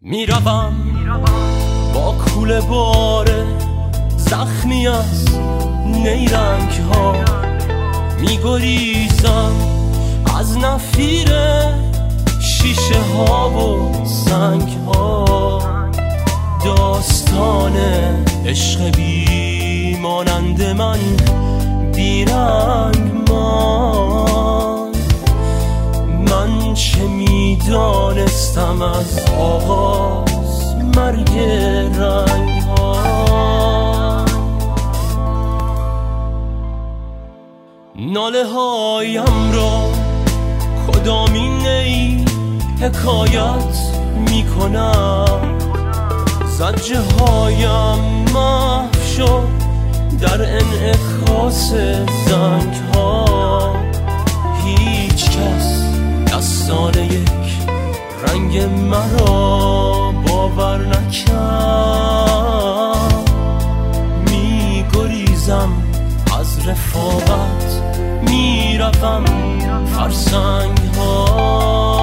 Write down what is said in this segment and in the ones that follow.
میروم با کوله باره زخمی از نیرنگ ها، میگریزم از نفیر شیشه ها و سنگ ها. داستان عشق بی مانند من بیرنگ مان. من چه میدانستم از آغاز مرگ رنگ ها. ناله هایم را کدامین ای حکایت میکنم، زجه هایم محو شد در انعکاس زنگ ها. هیچ کس دستان یک رنگ مرا باور نکرد. میگریزم از رفاقت، میروم فرسنگ ها.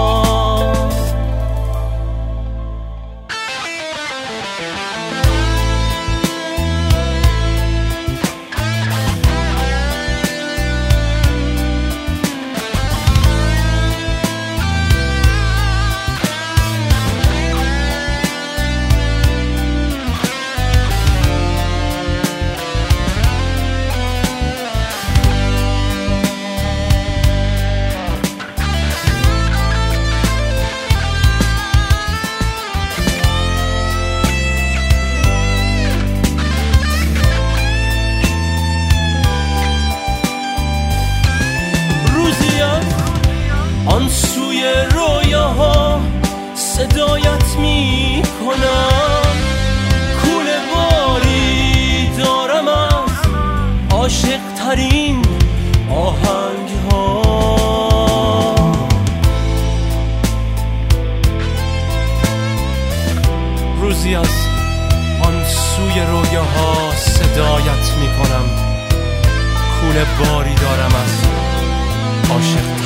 آن سوی رویاها صدایت می کنم، کوله باری دارم از عاشق ترین آهنگ ها. روزی از آن سوی رویاها صدایت می کنم، کوله باری دارم از عاشق